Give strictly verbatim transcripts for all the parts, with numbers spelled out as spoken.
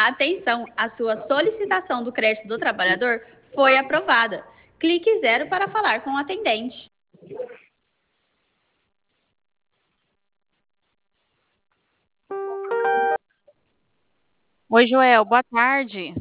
Atenção, a sua solicitação do crédito do trabalhador foi aprovada. Clique zero para falar com o atendente. Oi, Joel, boa tarde.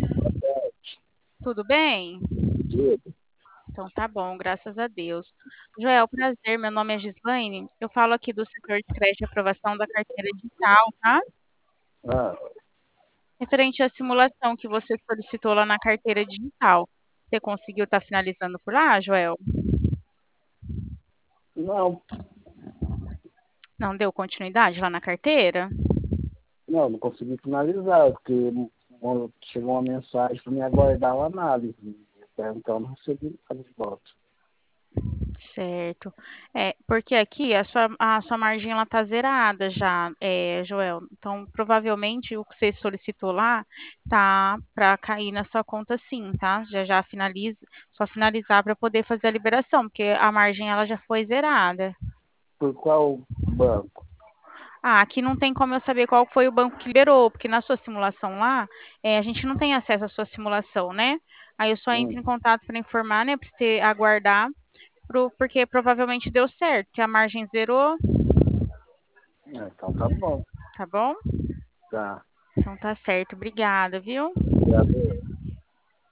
Tudo bem? Tudo. Então tá bom, graças a Deus. Joel, prazer, meu nome é Gislaine. Eu falo aqui do setor de crédito e aprovação da carteira digital, tá? Ah, Referente à simulação que você solicitou lá na carteira digital. Você conseguiu estar finalizando por lá, Joel? não, Não deu continuidade lá na carteira? não, não consegui finalizar, porque uma- chegou uma mensagem para me aguardar uma análise. Então não recebi nada de volta. Certo. É, porque aqui a sua, a sua margem ela tá zerada já, é, Joel. Então, provavelmente o que você solicitou lá tá para cair na sua conta sim, tá? Já já finaliza, só finalizar para poder fazer a liberação, porque a margem ela já foi zerada. Por qual banco? Ah, aqui não tem como eu saber qual foi o banco que liberou, porque na sua simulação lá, é, a gente não tem acesso à sua simulação, né? Aí eu só entro Hum, em contato para informar, né, para você aguardar pro- porque provavelmente deu certo, que a margem zerou, é, então tá bom. tá bom? Tá. Então tá certo, obrigada, viu? Obrigado.